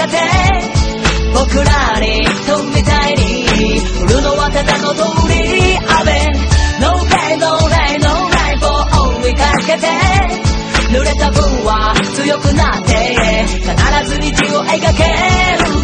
がて僕らに飛びたいに降るのはただの通り雨 No pain no rain no rain を追いかけて濡れた分は強くなって必ず虹を描ける